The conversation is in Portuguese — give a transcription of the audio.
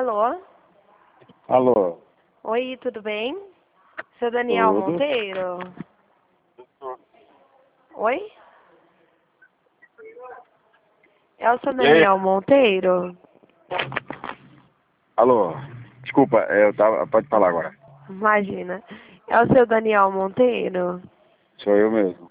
Alô? Alô? Oi, tudo bem? Seu Daniel Tudo? Monteiro? Oi? É o seu E aí? Daniel Monteiro? Alô? Desculpa, eu tava. Pode falar agora. Imagina. É o seu Daniel Monteiro? Sou eu mesmo.